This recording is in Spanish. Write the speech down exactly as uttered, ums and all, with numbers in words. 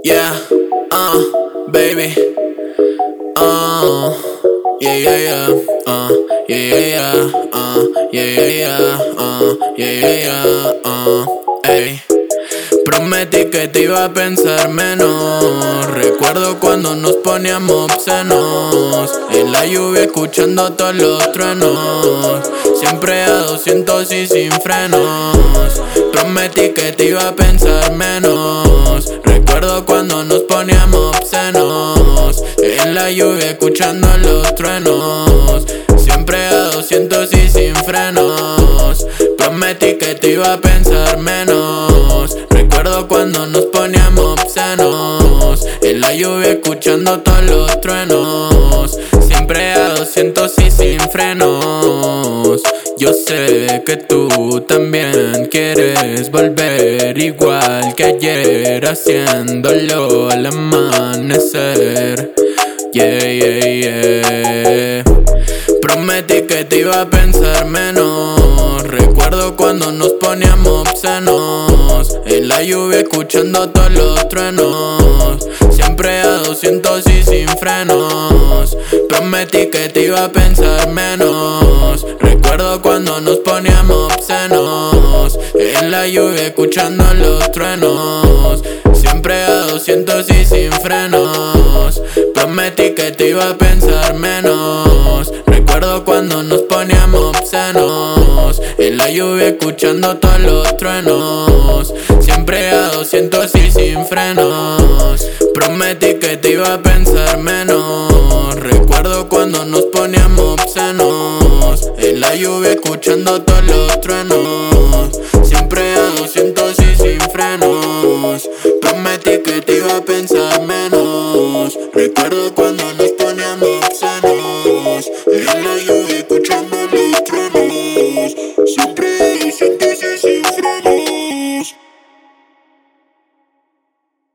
Yeah, uh, baby. Uh, yeah, yeah, yeah. Uh, yeah, yeah, yeah. Uh, yeah, yeah, yeah. Uh, yeah, yeah, yeah. Uh, ey. Prometí que te iba a pensar menos. Recuerdo cuando nos poníamos obscenos en la lluvia escuchando todos los truenos, siempre a doscientos y sin frenos. Prometí que te iba a pensar menos. Recuerdo cuando nos poníamos obscenos en la lluvia escuchando los truenos, siempre a doscientos y sin frenos. Prometí que te iba a pensar menos. Recuerdo cuando nos poníamos obscenos en la lluvia escuchando todos los truenos, siempre a doscientos y sin frenos. Yo sé que tú también quieres volver igual que ayer, haciéndolo al amanecer. Yeah, yeah, yeah. Prometí que te iba a pensar menos. Recuerdo cuando nos poníamos obscenos en la lluvia escuchando todos los truenos, siempre a doscientos y sin frenos. Prometí que te iba a pensar menos. Recuerdo cuando nos poníamos obscenos en la lluvia escuchando los truenos, siempre a doscientos y sin frenos. Prometí que te iba a pensar menos. Recuerdo cuando nos poníamos obscenos en la lluvia escuchando todos los truenos, siempre a doscientos y sin frenos. Prometí que te iba a pensar menos. Recuerdo cuando nos poníamos obscenos en la lluvia escuchando todos los truenos, siempre a doscientos y sin frenos. Prometí que te iba a pensar menos. Recuerdo cuando nos poníamos obscenos en la lluvia